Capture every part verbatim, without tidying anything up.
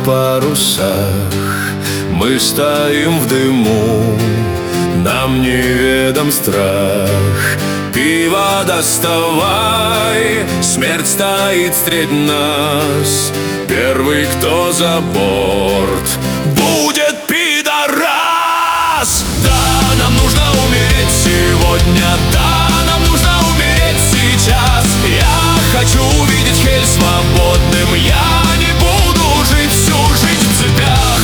парусах мы стоим в дыму, нам неведом страх. Пиво доставай, смерть стоит встреть нас. Первый, кто за борт, будет пидорас. Да, нам нужно умереть сегодня, да, нам нужно умереть сейчас. Я хочу увидеть Хель свободным, я не буду жить всю жизнь в цепях.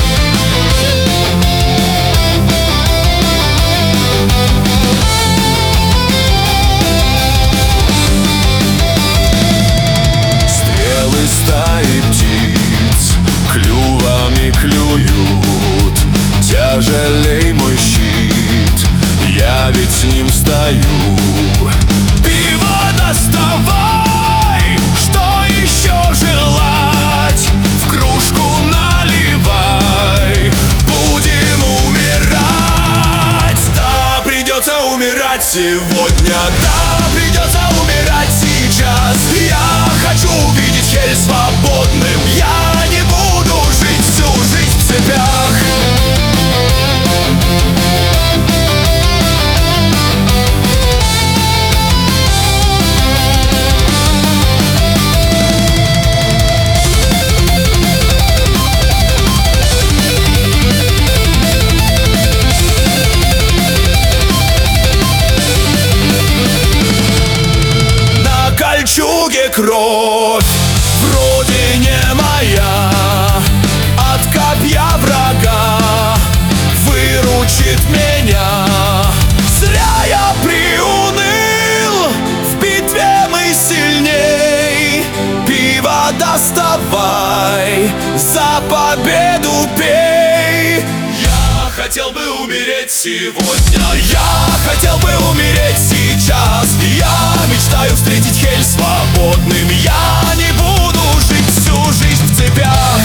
Стрелы стаи птиц клювами клюют, тяжелей мой щит, я ведь с ним стою. Пиво доставай, что еще желать? В кружку наливай, будем умирать. Да, придется умирать сегодня, да, придется умирать сейчас. Я хочу увидеть Хель свободным, я не буду жить всю жизнь в цепях. Кольчуге кровь, вроде не моя, от копья врага выручит меня. Зря я приуныл, в битве мы сильней. Пиво доставай, за победу пей. Я хотел бы умереть сегодня, я хотел бы умереть сейчас. Я мечтаю встретить Хель свободным, я не буду жить всю жизнь в цепях.